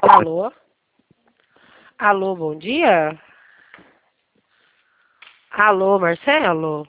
Alô? Alô, bom dia? Alô, Marcelo?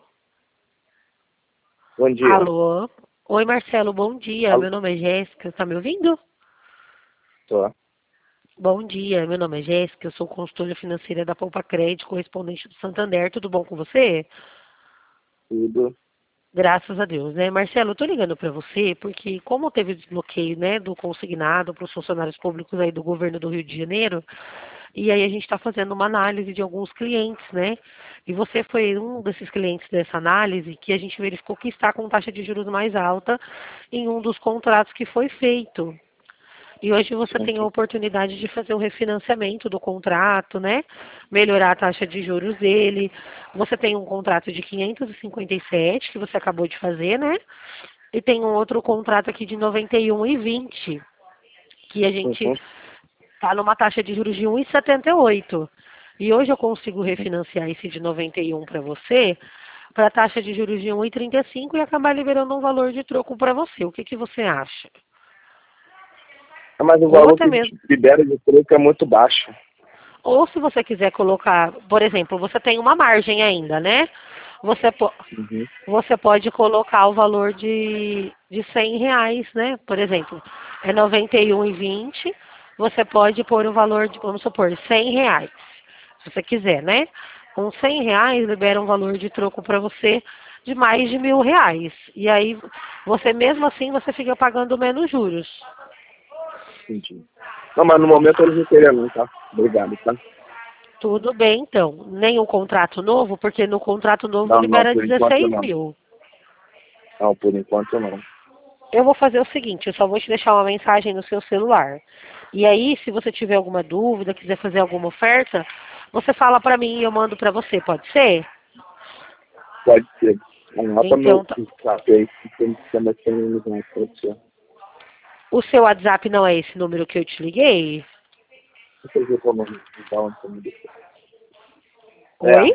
Bom dia. Alô? Oi, Marcelo, bom dia. Alô? Meu nome é Jéssica. Tá me ouvindo? Tô. Bom dia, meu nome é Jéssica. Eu sou consultora financeira da Poupa Crédito, correspondente do Santander. Tudo bom com você? Tudo. Graças a Deus, né? Marcelo, eu tô ligando para você porque como teve desbloqueio, né, do consignado para os funcionários públicos aí do governo do Rio de Janeiro, e aí a gente está fazendo uma análise de alguns clientes, né? E você foi um desses clientes dessa análise que a gente verificou que está com taxa de juros mais alta em um dos contratos que foi feito. E hoje você tem a Sim. oportunidade de fazer o refinanciamento do contrato, né? Melhorar a taxa de juros dele. Você tem um contrato de 557 que você acabou de fazer, né? E tem um outro contrato aqui de 91,20 que a gente Uhum. está numa taxa de juros de 1,78. E hoje eu consigo refinanciar esse de 91 para você para a taxa de juros de 1,35 e acabar liberando um valor de troco para você. O que que você acha? Mas o Ou valor até que mesmo libera de troco é muito baixo. Ou se você quiser colocar, por exemplo, você tem uma margem ainda, né? Você, Uhum. você pode colocar o valor de R$ 100, né? Por exemplo, é 91,20. Você pode pôr o valor de, vamos supor, R$ 100, se você quiser, né? Com R$ 100 libera um valor de troco para você de mais de R$ 1.000. E aí, você mesmo assim, você fica pagando menos juros. Entendi. Não, mas no momento eu não queria não, tá? Obrigado, tá? Tudo bem, então. Nem um contrato novo, porque no contrato novo Não, libera por enquanto 16 não. mil. Não, por enquanto não. Eu vou fazer o seguinte, eu só vou te deixar uma mensagem no seu celular. E aí, se você tiver alguma dúvida, quiser fazer alguma oferta, você fala pra mim e eu mando pra você, pode ser? Pode ser. Anota meu Então, WhatsApp aí, que tem que ser mais terminado, pode ser. o seu WhatsApp não é esse número que eu te liguei? Deixa eu ver como então, como deixa. Oi?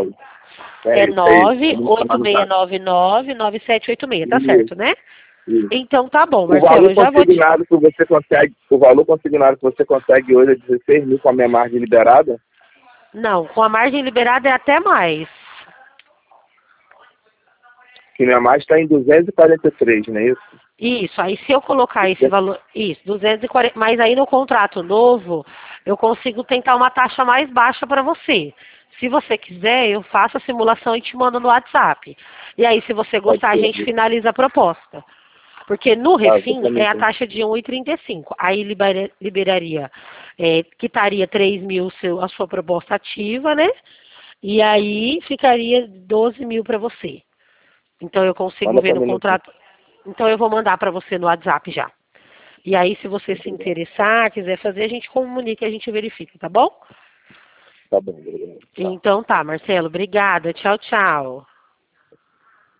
É É isso aí. Pode me chamar no zap. 986999786, tá Isso, certo, né? isso. Então tá bom, O Marcelo, valor eu já vou te... consignado que você consegue, o valor consignado que você consegue hoje é 16 mil com a minha margem liberada? Não, com a margem liberada é até mais. Que minha margem está em 243, não é isso? Isso, aí se eu colocar esse valor, isso, 240, mas aí no contrato novo, eu consigo tentar uma taxa mais baixa para você. Se você quiser, eu faço a simulação e te mando no WhatsApp. E aí, se você Pode gostar, a ser. gente finaliza a proposta. Porque no Tá, refim é a exatamente. taxa de 1,35. Aí liberaria, quitaria 3 mil a sua proposta ativa, né? E aí ficaria 12 mil para você. Então eu consigo Manda ver para no mim no contrato. Então eu vou mandar para você no WhatsApp já. E aí, se você se Obrigado. interessar, quiser fazer, a gente comunica e a gente verifica, tá bom? Tá bom, obrigado. Tchau. Então tá, Marcelo. Obrigada. Tchau, tchau.